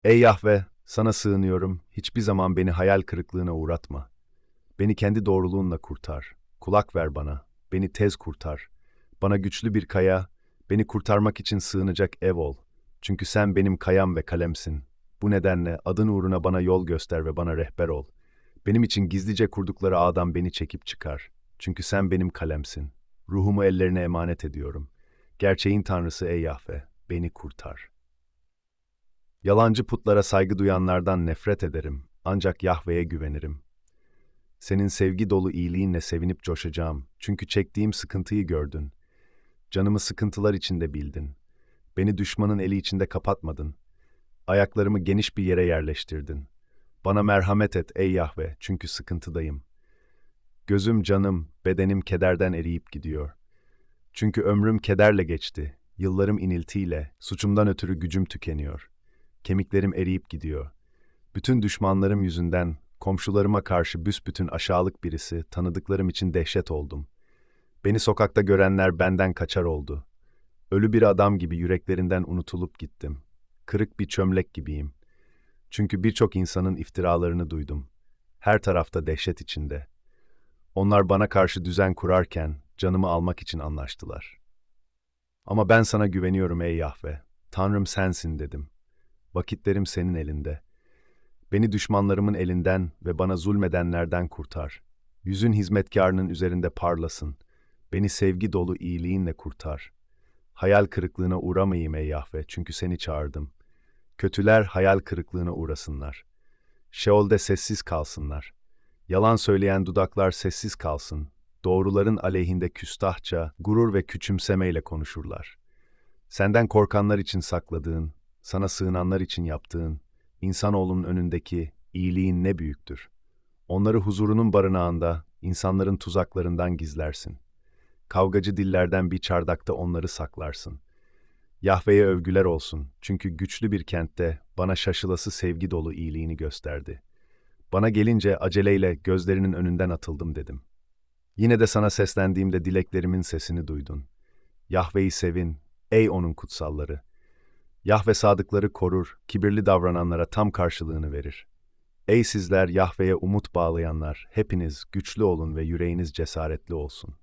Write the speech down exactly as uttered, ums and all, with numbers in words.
Ey Yahve, sana sığınıyorum, hiçbir zaman beni hayal kırıklığına uğratma. Beni kendi doğruluğunla kurtar. Kulak ver bana, beni tez kurtar. Bana güçlü bir kaya, beni kurtarmak için sığınacak ev ol. Çünkü sen benim kayam ve kalemsin. Bu nedenle adın uğruna bana yol göster ve bana rehber ol. Benim için gizlice kurdukları ağdan beni çekip çıkar. Çünkü sen benim kalemsin. Ruhumu ellerine emanet ediyorum. Gerçeğin Tanrısı ey Yahve, beni kurtar. Yalancı putlara saygı duyanlardan nefret ederim. Ancak Yahve'ye güvenirim. Senin sevgi dolu iyiliğinle sevinip coşacağım. Çünkü çektiğim sıkıntıyı gördün. Canımı sıkıntılar içinde bildin. Beni düşmanın eli içinde kapatmadın. Ayaklarımı geniş bir yere yerleştirdin. Bana merhamet et ey Yahve, çünkü sıkıntıdayım. Gözüm, canım, bedenim kederden eriyip gidiyor. Çünkü ömrüm kederle geçti. Yıllarım iniltiyle, suçumdan ötürü gücüm tükeniyor. Kemiklerim eriyip gidiyor. Bütün düşmanlarım yüzünden, komşularıma karşı büsbütün aşağılık birisi, tanıdıklarım için dehşet oldum. Beni sokakta görenler benden kaçar oldu. Ölü bir adam gibi yüreklerinden unutulup gittim. Kırık bir çömlek gibiyim. Çünkü birçok insanın iftiralarını duydum. Her tarafta dehşet içinde. Onlar bana karşı düzen kurarken canımı almak için anlaştılar. Ama ben sana güveniyorum ey Yahve. Tanrım sensin dedim. Vakitlerim senin elinde. Beni düşmanlarımın elinden ve bana zulmedenlerden kurtar. Yüzün hizmetkarının üzerinde parlasın. Beni sevgi dolu iyiliğinle kurtar. Hayal kırıklığına uğramayayım ey Yahve, çünkü seni çağırdım. Kötüler hayal kırıklığına uğrasınlar. Şeol'de sessiz kalsınlar. Yalan söyleyen dudaklar sessiz kalsın. Doğruların aleyhinde küstahça, gurur ve küçümsemeyle konuşurlar. Senden korkanlar için sakladığın, sana sığınanlar için yaptığın, insanoğlunun önündeki iyiliğin ne büyüktür. Onları huzurunun barınağında, insanların tuzaklarından gizlersin. Kavgacı dillerden bir çardakta onları saklarsın. Yahve'ye övgüler olsun, çünkü güçlü bir kentte bana şaşılası sevgi dolu iyiliğini gösterdi. Bana gelince aceleyle gözlerinin önünden atıldım dedim. Yine de sana seslendiğimde dileklerimin sesini duydun. Yahve'yi sevin, ey onun kutsalları. Yahve sadıkları korur, kibirli davrananlara tam karşılığını verir. Ey sizler Yahve'ye umut bağlayanlar, hepiniz güçlü olun ve yüreğiniz cesaretli olsun.